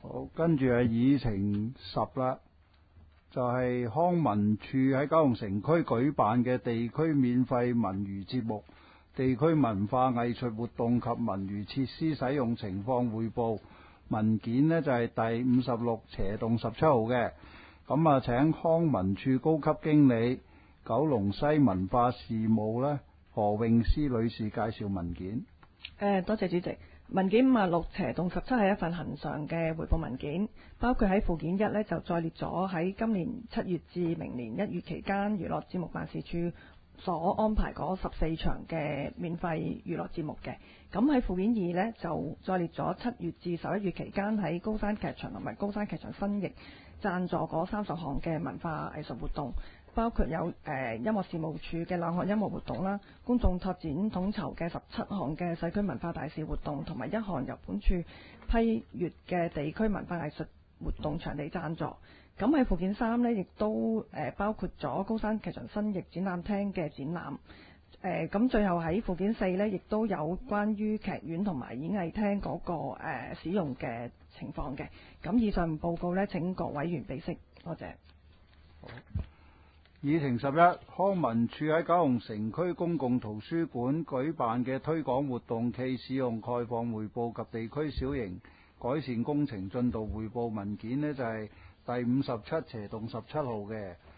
好，跟住係議程10啦，就係康文署喺九龍城區舉辦嘅地區免費文娛節目、地區文化藝術活動及文娛設施使用情況匯報文件呢，就係第56/17號嘅。咁啊，請康文署高級經理九龍西文化事務呢何詠詩女士介紹文件。 多謝主席。文件56/17係一份恆常嘅匯報文件，包括喺附件1呢，就載列咗喺今年7月至明年1月期間娛樂節目辦事處所安排嗰14場嘅免費娛樂節目嘅。咁喺附件2呢，就載列咗7月至11月期間喺高山劇場同埋高山劇場新翼贊助嗰30項嘅文化藝術活動，包括有音樂事務處嘅2項音樂活動啦，公眾拓展統籌嘅17項嘅社區文化大使活動，同埋1項由本處批閱嘅地區文化藝術活動場地贊助。咁喺附件3呢，亦都包括咗高山劇場新翼展覽廳嘅展覽。咁最後喺附件4呢，亦都有關於劇院同埋演藝廳嗰個使用嘅情況嘅。咁以上報告呢，請各委員備悉。多謝。 好，議程11，康文署喺九龍城區公共圖書館舉辦嘅推廣活動暨使用概況匯報及地區小型改善工程進度匯報文件呢，就係第57/17號嘅。